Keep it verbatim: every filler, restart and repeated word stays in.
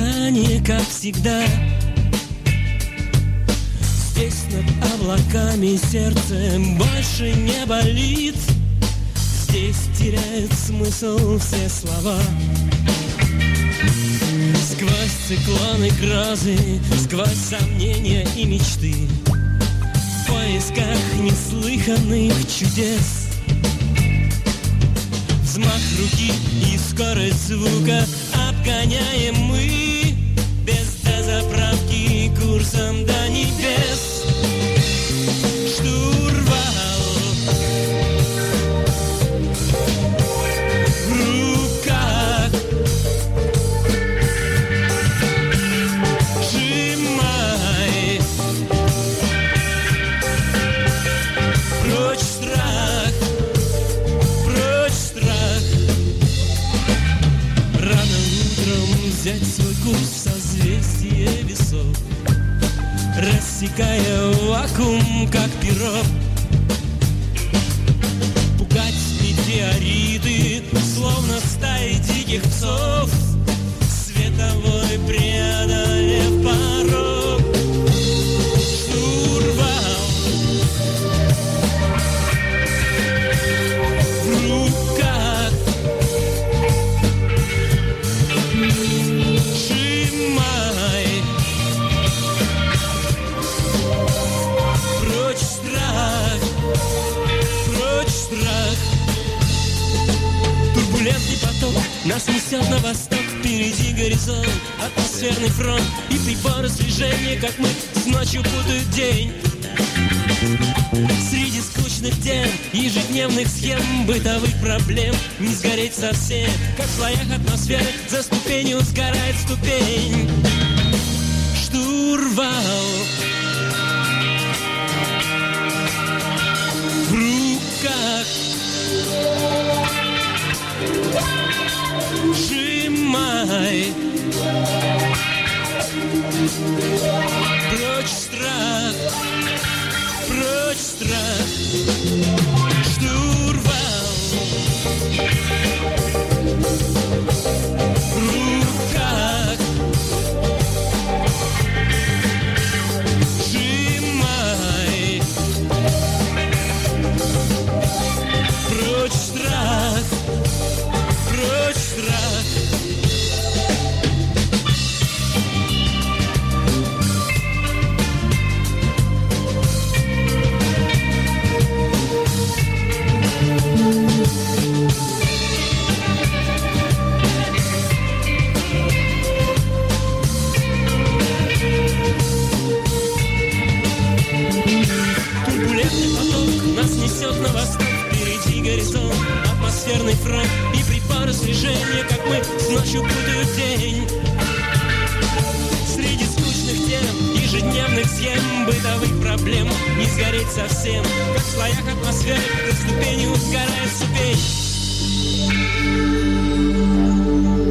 дыхание, как всегда. Здесь над облаками сердце больше не болит. Здесь теряют смысл все слова. Сквозь циклоны грозы, сквозь сомнения и мечты, в поисках неслыханных чудес. Взмах руки и скорость звука обгоняем мы, без дозаправки курсом до небес. Штурвал в руках, сжимай, прочь страх, прочь страх. Рано утром взять свой курс в созвездие весов, рассекая вакуум, как пирог. Пугать метеориты, словно стаи диких псов, световой преодолев порог. Штурвал в руках, сжимай, прочь страх, прочь страх. Турбулентный поток нас несет на восток, впереди горизонт, атмосферный фронт, и приборы слежения, как мы, с ночью путают день. Среди скучных тем, ежедневных схем, бытовых проблем не сгореть совсем, как в слоях атмосферы за ступенью сгорает ступень. Штурвал в руках, сжимай, прочь страх, прочь страх. Штурвал в руках, сжимай, прочь страх, прочь страх. Турбулентный поток нас несет на восток, впереди горизонт, атмосферный фронт, и приборы слежения, как мы, с ночью путают день. Среди скучных тем, ежедневных схем, бытовых проблем не сгореть совсем, как в слоях атмосферы за ступенью сгорает ступень.